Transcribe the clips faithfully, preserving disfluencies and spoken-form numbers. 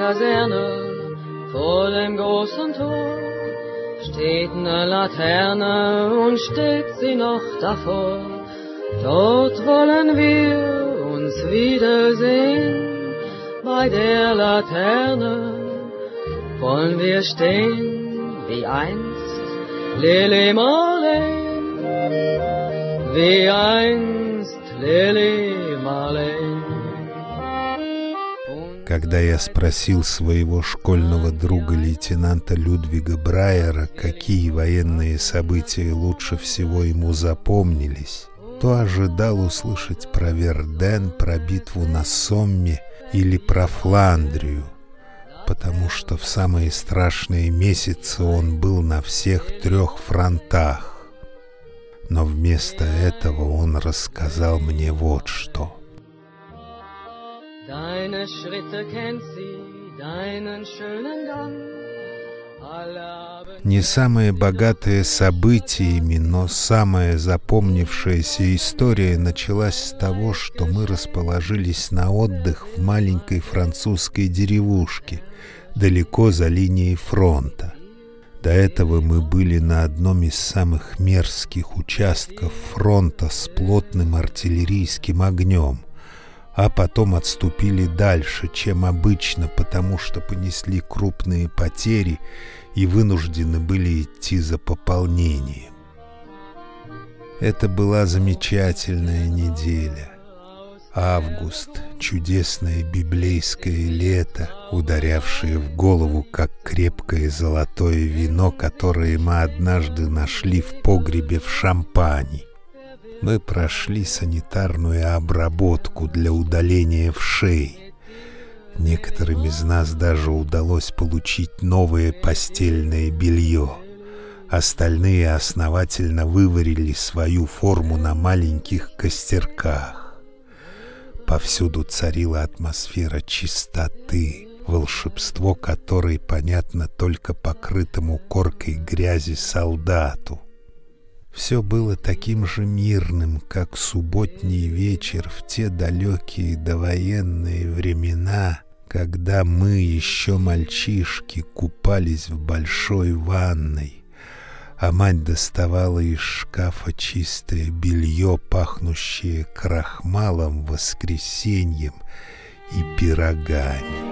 Kaserne, vor dem großen Tor, steht ne Laterne und steht sie noch davor. Dort wollen wir uns wiedersehen, bei der Laterne wollen wir stehen, wie einst Lili Marleen, wie einst Lili Marleen. Когда я спросил своего школьного друга лейтенанта Людвига Брайера, какие военные события лучше всего ему запомнились, то ожидал услышать про Верден, про битву на Сомме или про Фландрию, потому что в самые страшные месяцы он был на всех трех фронтах. Но вместо этого он рассказал мне вот что. Deine Schritte kennt sie, deinen schönen Gang. Не самое богатое событиями, но самая запомнившаяся история началась с того, что мы расположились на отдых в маленькой французской деревушке, далеко за линией фронта. До этого мы были на одном из самых мерзких участков фронта с плотным артиллерийским огнем, а потом отступили дальше, чем обычно, потому что понесли крупные потери и вынуждены были идти за пополнением. Это была замечательная неделя. Август, чудесное библейское лето, ударявшее в голову, как крепкое золотое вино, которое мы однажды нашли в погребе в Шампани. Мы прошли санитарную обработку для удаления вшей. Некоторым из нас даже удалось получить новое постельное белье. Остальные основательно выварили свою форму на маленьких костерках. Повсюду царила атмосфера чистоты, волшебство которой понятно только покрытому коркой грязи солдату. Все было таким же мирным, как субботний вечер в те далекие довоенные времена, когда мы, еще мальчишки, купались в большой ванной, а мать доставала из шкафа чистое белье, пахнущее крахмалом, воскресеньем и пирогами.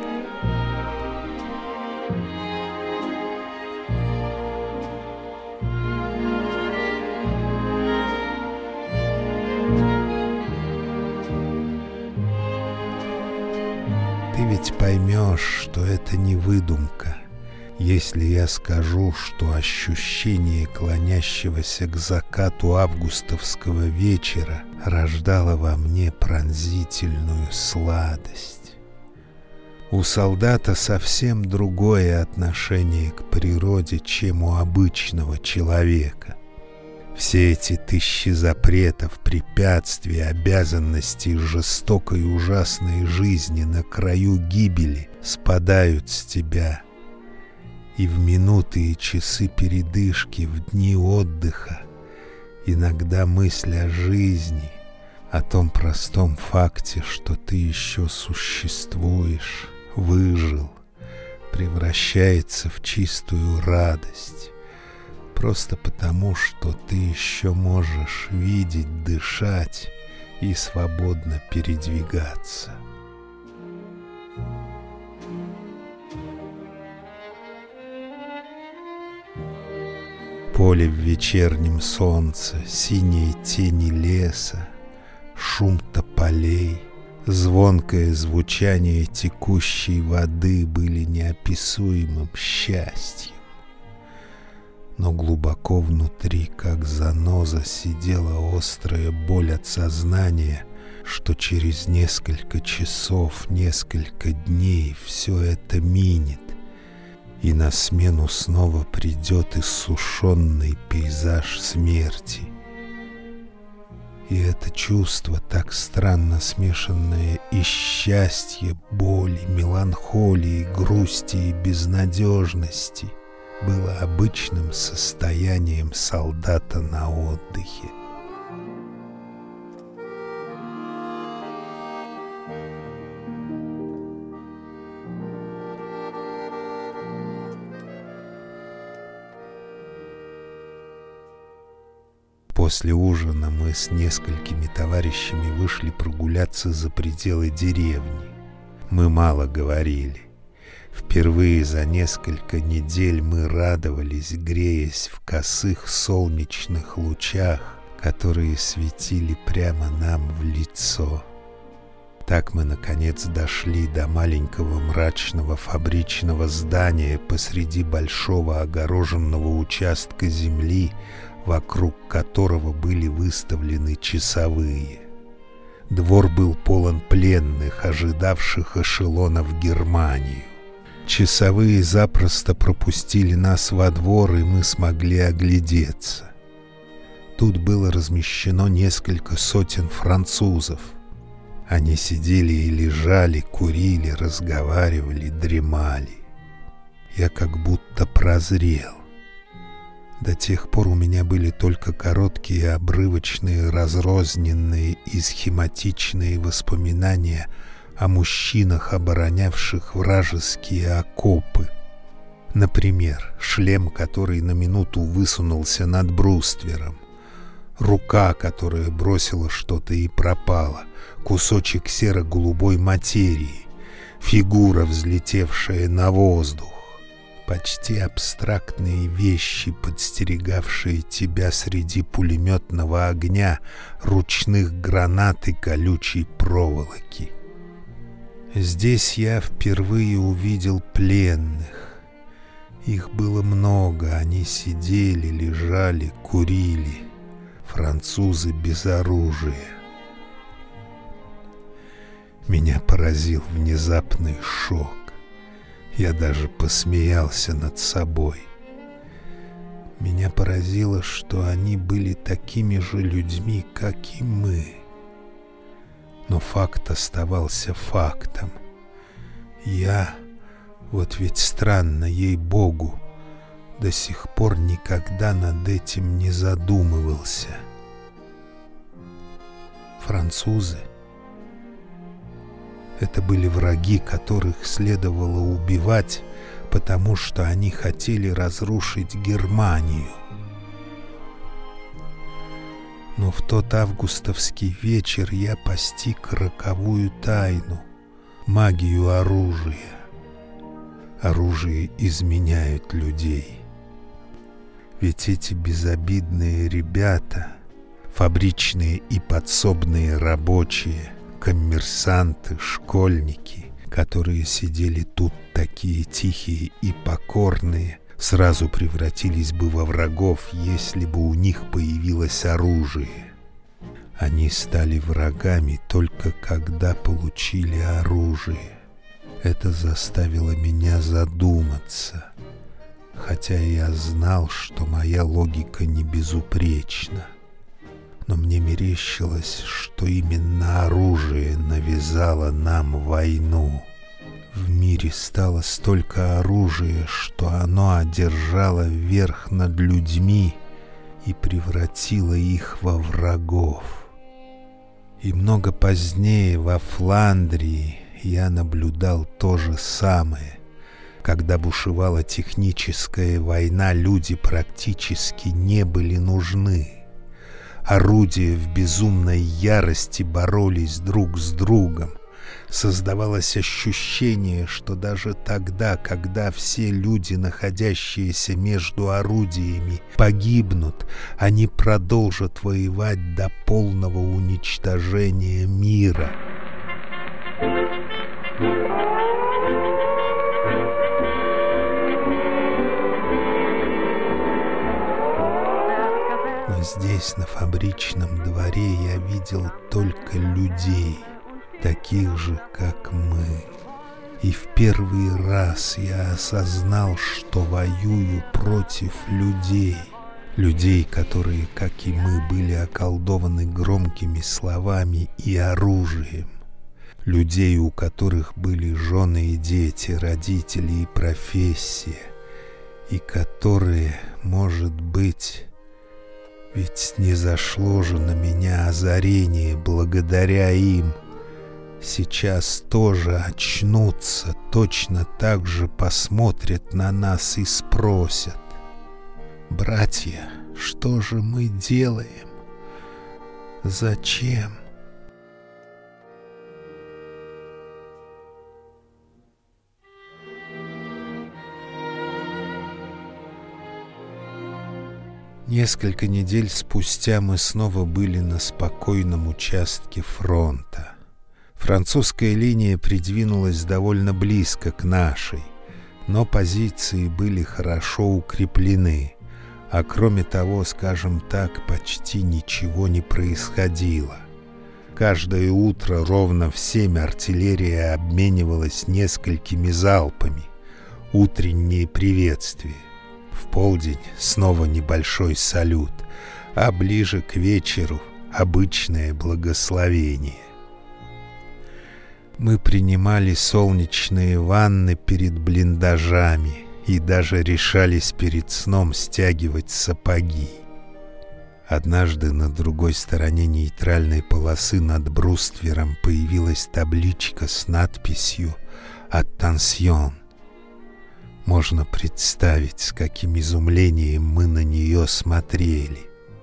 Ты ведь поймешь, что это не выдумка, если я скажу, что ощущение клонящегося к закату августовского вечера рождало во мне пронзительную сладость. У солдата совсем другое отношение к природе, чем у обычного человека. Все эти тысячи запретов, препятствий, обязанностей жестокой и ужасной жизни на краю гибели спадают с тебя. И в минуты и часы передышки, в дни отдыха, иногда мысль о жизни, о том простом факте, что ты еще существуешь, выжил, превращается в чистую радость. Просто потому, что ты еще можешь видеть, дышать и свободно передвигаться. Поле в вечернем солнце, синие тени леса, шум тополей, звонкое звучание текущей воды были неописуемым счастьем. Но глубоко внутри, как заноза, сидела острая боль от сознания, что через несколько часов, несколько дней все это минет, и на смену снова придет иссушенный пейзаж смерти. И это чувство, так странно смешанное из счастья, боли, меланхолии, грусти и безнадежности, было обычным состоянием солдата на отдыхе. После ужина мы с несколькими товарищами вышли прогуляться за пределы деревни. Мы мало говорили. Впервые за несколько недель мы радовались, греясь в косых солнечных лучах, которые светили прямо нам в лицо. Так мы, наконец, дошли до маленького мрачного фабричного здания посреди большого огороженного участка земли, вокруг которого были выставлены часовые. Двор был полон пленных, ожидавших эшелона в Германию. Часовые запросто пропустили нас во двор, и мы смогли оглядеться. Тут было размещено несколько сотен французов. Они сидели и лежали, курили, разговаривали, дремали. Я как будто прозрел. До тех пор у меня были только короткие, обрывочные, разрозненные и схематичные воспоминания о мужчинах, оборонявших вражеские окопы. Например, шлем, который на минуту высунулся над бруствером, рука, которая бросила что-то и пропала, кусочек серо-голубой материи, фигура, взлетевшая на воздух. Почти абстрактные вещи, подстерегавшие тебя среди пулеметного огня, ручных гранат и колючей проволоки. Здесь я впервые увидел пленных. Их было много, они сидели, лежали, курили. Французы без оружия. Меня поразил внезапный шок. Я даже посмеялся над собой. Меня поразило, что они были такими же людьми, как и мы. Но факт оставался фактом. Я, вот ведь странно, ей-богу, до сих пор никогда над этим не задумывался. Французы — это были враги, которых следовало убивать, потому что они хотели разрушить Германию. Но в тот августовский вечер я постиг роковую тайну, магию оружия. Оружие изменяет людей. Ведь эти безобидные ребята, фабричные и подсобные рабочие, коммерсанты, школьники, которые сидели тут такие тихие и покорные, сразу превратились бы во врагов, если бы у них появилось оружие. Они стали врагами только когда получили оружие. Это заставило меня задуматься, хотя я знал, что моя логика не безупречна. Но мне мерещилось, что именно оружие навязало нам войну. В мире стало столько оружия, что оно одержало верх над людьми и превратило их во врагов. И много позднее во Фландрии я наблюдал то же самое. Когда бушевала техническая война, люди практически не были нужны. Орудия в безумной ярости боролись друг с другом. Создавалось ощущение, что даже тогда, когда все люди, находящиеся между орудиями, погибнут, они продолжат воевать до полного уничтожения мира. Но здесь, на фабричном дворе, я видел только людей, таких же, как мы. И в первый раз я осознал, что воюю против людей. Людей, которые, как и мы, были околдованы громкими словами и оружием. Людей, у которых были жены и дети, родители и профессия. И которые, может быть... Ведь снизошло же на меня озарение благодаря им. Сейчас тоже очнутся, точно так же посмотрят на нас и спросят: «Братья, что же мы делаем?» Зачем? Несколько недель спустя мы снова были на спокойном участке фронта. Французская линия придвинулась довольно близко к нашей, но позиции были хорошо укреплены, а кроме того, скажем так, почти ничего не происходило. Каждое утро ровно в семь артиллерия обменивалась несколькими залпами, утренние приветствия. В полдень снова небольшой салют, а ближе к вечеру обычное благословение. Мы принимали солнечные ванны перед блиндажами и даже решались перед сном стягивать сапоги. Однажды на другой стороне нейтральной полосы над бруствером появилась табличка с надписью «Attention». Можно представить, с каким изумлением мы на нее смотрели.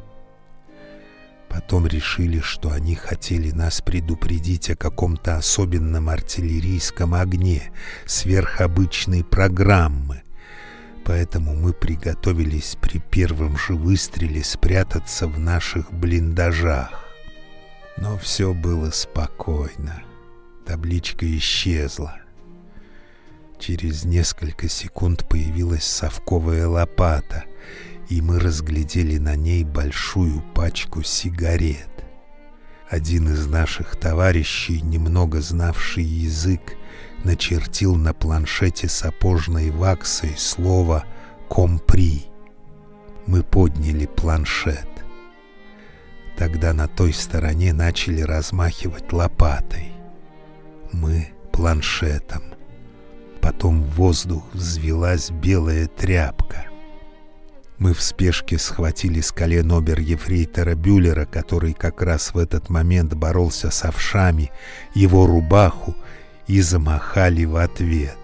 Потом решили, что они хотели нас предупредить о каком-то особенном артиллерийском огне, сверхобычной программы. Поэтому мы приготовились при первом же выстреле спрятаться в наших блиндажах. Но все было спокойно. Табличка исчезла. Через несколько секунд появилась совковая лопата, и мы разглядели на ней большую пачку сигарет. Один из наших товарищей, немного знавший язык, начертил на планшете сапожной ваксой слово «компри». Мы подняли планшет. Тогда на той стороне начали размахивать лопатой. Мы планшетом. Потом в воздух взвилась белая тряпка. Мы в спешке схватили с колен обер-ефрейтора Бюллера, который как раз в этот момент боролся с овшами, его рубаху, и замахали в ответ.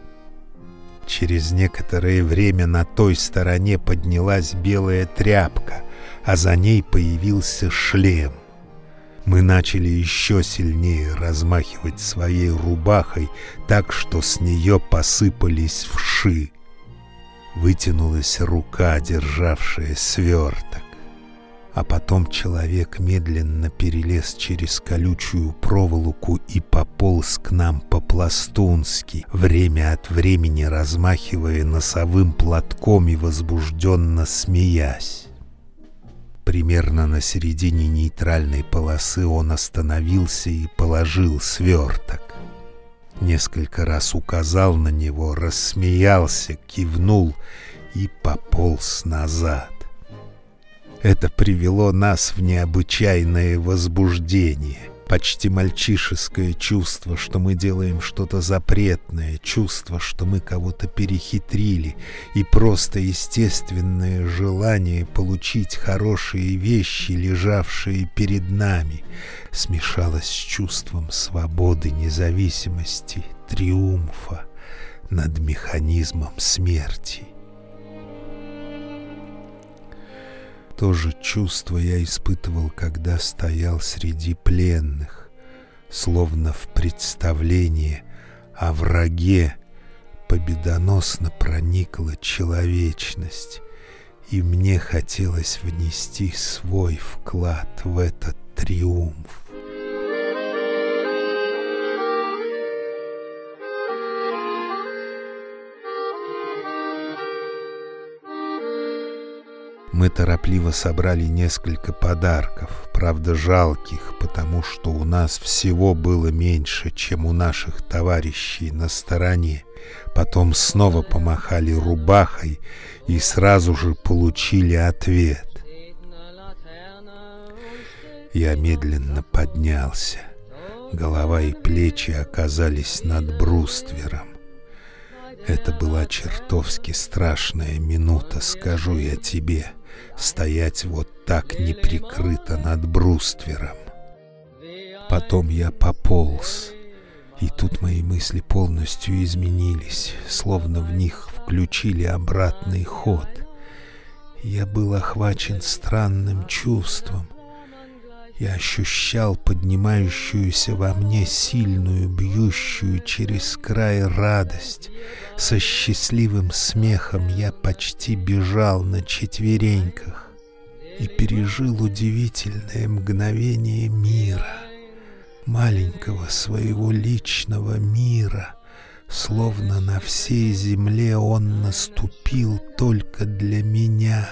Через некоторое время на той стороне поднялась белая тряпка, а за ней появился шлем. Мы начали еще сильнее размахивать своей рубахой, так что с нее посыпались вши. Вытянулась рука, державшая сверток. А потом человек медленно перелез через колючую проволоку и пополз к нам по-пластунски, время от времени размахивая носовым платком и возбужденно смеясь. Примерно на середине нейтральной полосы он остановился и положил сверток. Несколько раз указал на него, рассмеялся, кивнул и пополз назад. Это привело нас в необычайное возбуждение. Почти мальчишеское чувство, что мы делаем что-то запретное, чувство, что мы кого-то перехитрили, и просто естественное желание получить хорошие вещи, лежавшие перед нами, смешалось с чувством свободы, независимости, триумфа над механизмом смерти. То же чувство я испытывал, когда стоял среди пленных, словно в представлении о враге победоносно проникла человечность, и мне хотелось внести свой вклад в этот триумф. Мы торопливо собрали несколько подарков, правда жалких, потому что у нас всего было меньше, чем у наших товарищей на стороне. Потом снова помахали рубахой и сразу же получили ответ. Я медленно поднялся. Голова и плечи оказались над бруствером. Это была чертовски страшная минута, скажу я тебе. Стоять вот так неприкрыто над бруствером. Потом я пополз, и тут мои мысли полностью изменились, словно в них включили обратный ход. Я был охвачен странным чувством. Я ощущал поднимающуюся во мне сильную, бьющую через край радость. Со счастливым смехом я почти бежал на четвереньках и пережил удивительное мгновение мира, маленького своего личного мира, словно на всей земле он наступил только для меня.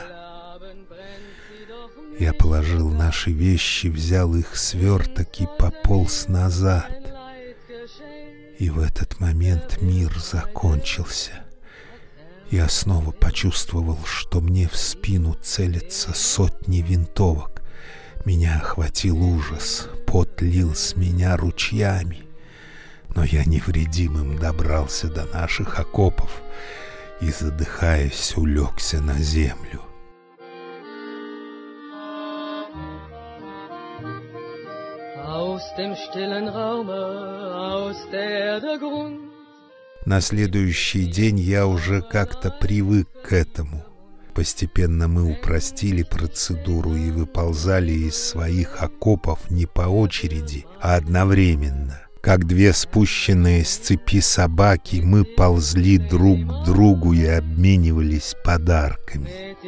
Я положил наши вещи, взял их сверток и пополз назад. И в этот момент мир закончился. Я снова почувствовал, что мне в спину целятся сотни винтовок. Меня охватил ужас, пот лил с меня ручьями. Но я невредимым добрался до наших окопов и, задыхаясь, улегся на землю. На следующий день я уже как-то привык к этому. Постепенно мы упростили процедуру и выползали из своих окопов не по очереди, а одновременно. Как две спущенные с цепи собаки, мы ползли друг к другу и обменивались подарками.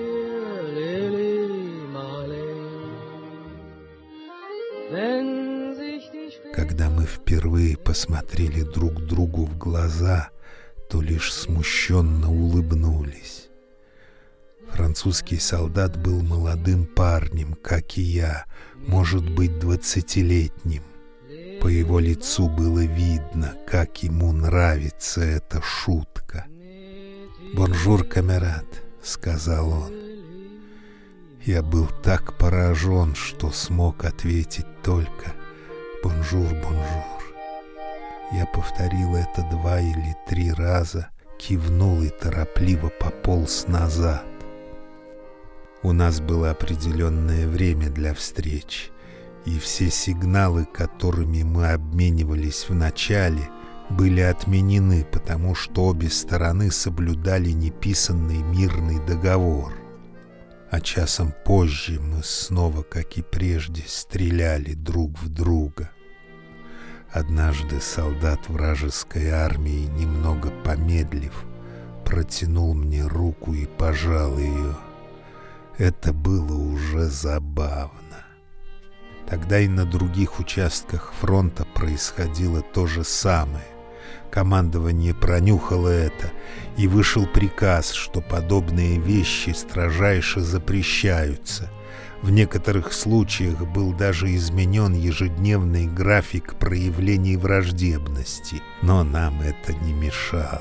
Когда мы впервые посмотрели друг другу в глаза, то лишь смущенно улыбнулись. Французский солдат был молодым парнем, как и я, может быть, двадцатилетним. По его лицу было видно, как ему нравится эта шутка. «Бонжур, камерад», — сказал он. Я был так поражен, что смог ответить только «бонжур, бонжур». Я повторил это два или три раза, кивнул и торопливо пополз назад. У нас было определенное время для встреч, и все сигналы, которыми мы обменивались в начале, были отменены, потому что обе стороны соблюдали неписанный мирный договор. А часом позже мы снова, как и прежде, стреляли друг в друга. Однажды солдат вражеской армии, немного помедлив, протянул мне руку и пожал ее. Это было уже забавно. Тогда и на других участках фронта происходило то же самое. Командование пронюхало это, и вышел приказ, что подобные вещи строжайше запрещаются. В некоторых случаях был даже изменен ежедневный график проявлений враждебности, но нам это не мешало.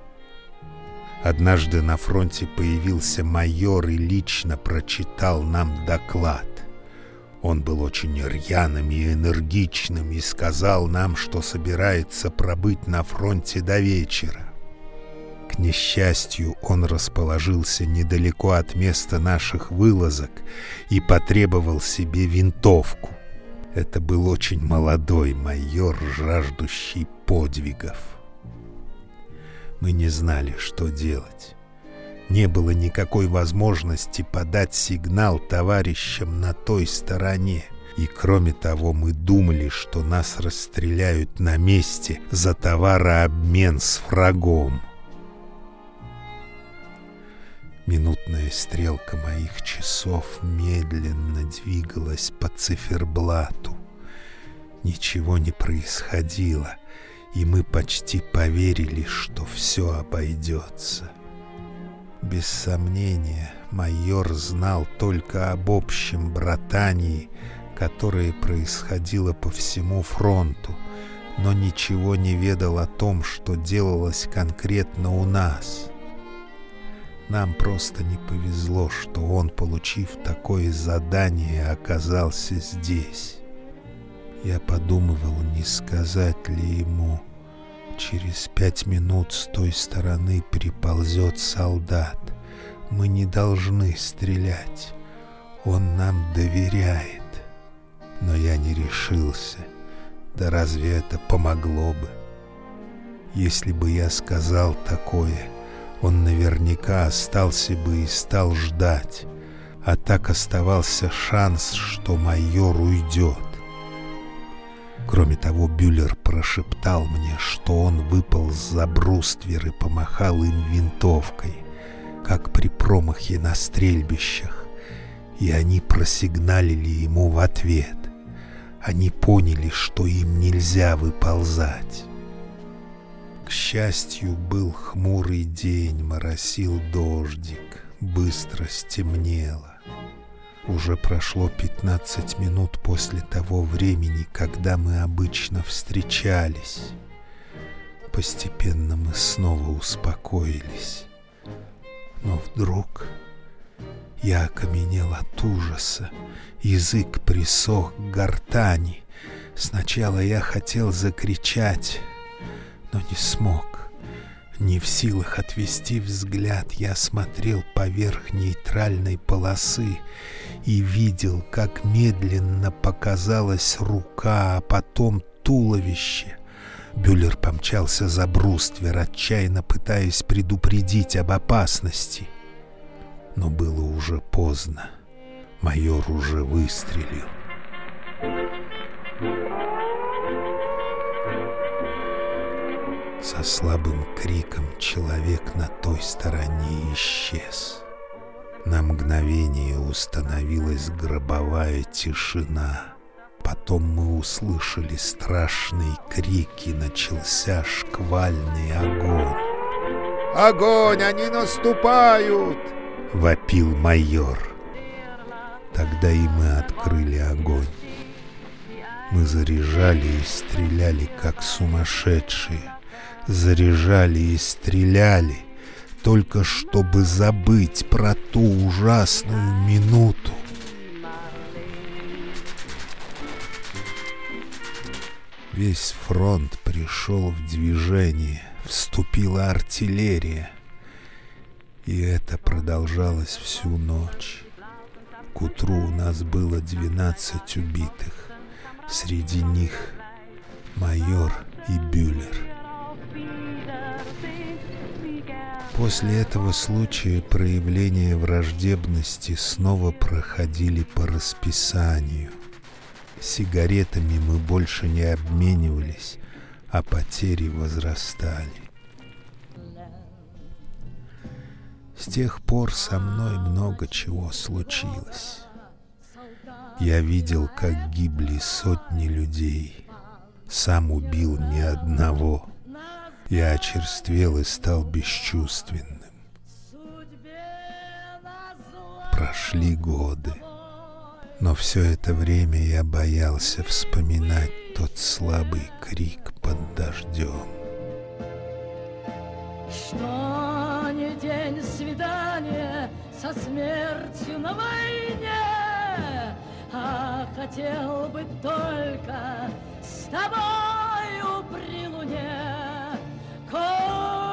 Однажды на фронте появился майор и лично прочитал нам доклад. Он был очень рьяным и энергичным и сказал нам, что собирается пробыть на фронте до вечера. К несчастью, он расположился недалеко от места наших вылазок и потребовал себе винтовку. Это был очень молодой майор, жаждущий подвигов. Мы не знали, что делать. Не было никакой возможности подать сигнал товарищам на той стороне. И кроме того, мы думали, что нас расстреляют на месте за товарообмен с врагом. Минутная стрелка моих часов медленно двигалась по циферблату. Ничего не происходило, и мы почти поверили, что все обойдется. Без сомнения, майор знал только об общем братании, которое происходило по всему фронту, но ничего не ведал о том, что делалось конкретно у нас. Нам просто не повезло, что он, получив такое задание, оказался здесь. Я подумывал, не сказать ли ему: через пять минут с той стороны приползет солдат. Мы не должны стрелять. Он нам доверяет. Но я не решился. Да разве это помогло бы? Если бы я сказал такое, он наверняка остался бы и стал ждать. а так оставался шанс, что майор уйдет. Кроме того, Бюллер прошептал мне, что он выполз за бруствер и помахал им винтовкой, как при промахе на стрельбищах, и они просигналили ему в ответ. Они поняли, что им нельзя выползать. К счастью, был хмурый день, моросил дождик, быстро стемнело. Уже прошло пятнадцать минут после того времени, когда мы обычно встречались. Постепенно мы снова успокоились. Но вдруг я окаменел от ужаса, язык присох к гортани. Сначала я хотел закричать, но не смог. Не в силах отвести взгляд, я смотрел поверх нейтральной полосы и видел, как медленно показалась рука, а потом туловище. Бюллер помчался за бруствер, отчаянно пытаясь предупредить об опасности. Но было уже поздно. Майор уже выстрелил. Со слабым криком человек на той стороне исчез. На мгновение установилась гробовая тишина. Потом мы услышали страшные крики, начался шквальный огонь. «Огонь! Они наступают!» — вопил майор. Тогда и мы открыли огонь. Мы заряжали и стреляли, как сумасшедшие. Заряжали и стреляли, только чтобы забыть про ту ужасную минуту. Весь фронт пришел в движение, вступила артиллерия, и это продолжалось всю ночь. К утру у нас было двенадцать убитых, среди них майор и Бюллер. После этого случая проявления враждебности снова проходили по расписанию. Сигаретами мы больше не обменивались, а потери возрастали. С тех пор со мной много чего случилось. Я видел, как гибли сотни людей, сам убил ни одного. Я очерствел и стал бесчувственным. Прошли годы, но все это время я боялся вспоминать тот слабый крик под дождем. Что не день свидания со смертью на войне, а хотел бы только с тобою при луне. Oh